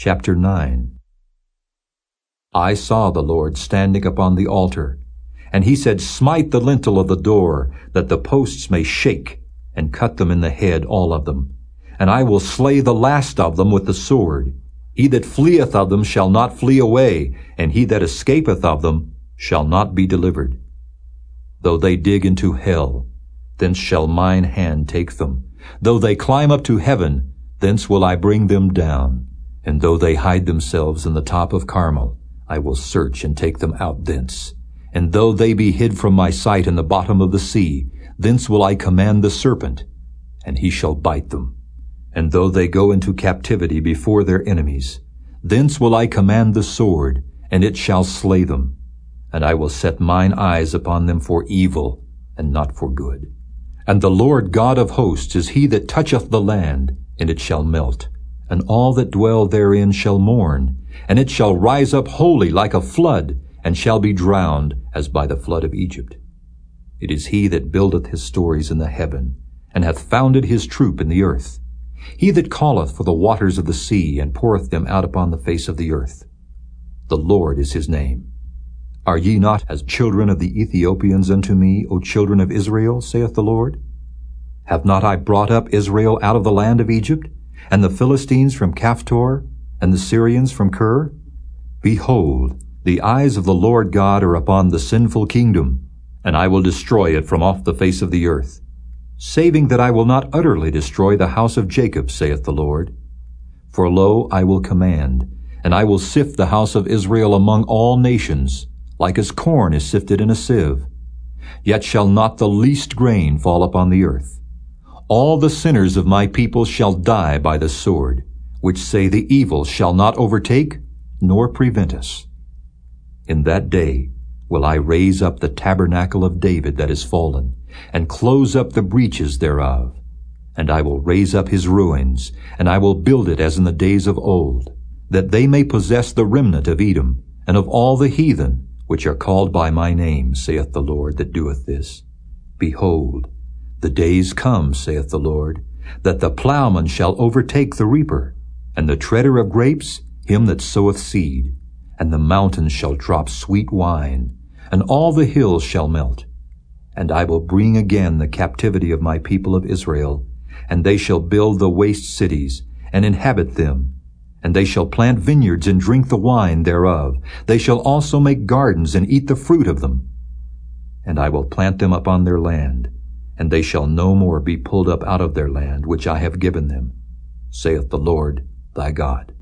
Chapter 9. I saw the Lord standing upon the altar, and he said, Smite the lintel of the door, that the posts may shake, and cut them in the head, all of them. And I will slay the last of them with the sword. He that fleeth of them shall not flee away, and he that escapeth of them shall not be delivered. Though they dig into hell, thence shall mine hand take them. Though they climb up to heaven, thence will I bring them down. And though they hide themselves in the top of Carmel, I will search and take them out thence. And though they be hid from my sight in the bottom of the sea, thence will I command the serpent, and he shall bite them. And though they go into captivity before their enemies, thence will I command the sword, and it shall slay them. And I will set mine eyes upon them for evil, and not for good. And the Lord God of hosts is he that toucheth the land, and it shall melt. And all that dwell therein shall mourn, and it shall rise up wholly like a flood, and shall be drowned as by the flood of Egypt. It is he that buildeth his stories in the heaven, and hath founded his troop in the earth. He that calleth for the waters of the sea, and poureth them out upon the face of the earth. The Lord is his name. Are ye not as children of the Ethiopians unto me, O children of Israel, saith the Lord? Have not I brought up Israel out of the land of Egypt, and the Philistines from Caphtor, and the Syrians from Kir? Behold, the eyes of the Lord God are upon the sinful kingdom, and I will destroy it from off the face of the earth, saving that I will not utterly destroy the house of Jacob, saith the Lord. For lo, I will command, and I will sift the house of Israel among all nations, like as corn is sifted in a sieve. Yet shall not the least grain fall upon the earth. All the sinners of my people shall die by the sword, which say the evil shall not overtake, nor prevent us. In that day will I raise up the tabernacle of David that is fallen, and close up the breaches thereof. And I will raise up his ruins, and I will build it as in the days of old, that they may possess the remnant of Edom, and of all the heathen, which are called by my name, saith the Lord that doeth this. Behold, the days come, saith the Lord, that the plowman shall overtake the reaper, and the treader of grapes him that soweth seed. And the mountains shall drop sweet wine, and all the hills shall melt. And I will bring again the captivity of my people of Israel, and they shall build the waste cities, and inhabit them. And they shall plant vineyards, and drink the wine thereof. They shall also make gardens, and eat the fruit of them. And I will plant them upon their land, and they shall no more be pulled up out of their land, which I have given them, saith the Lord thy God.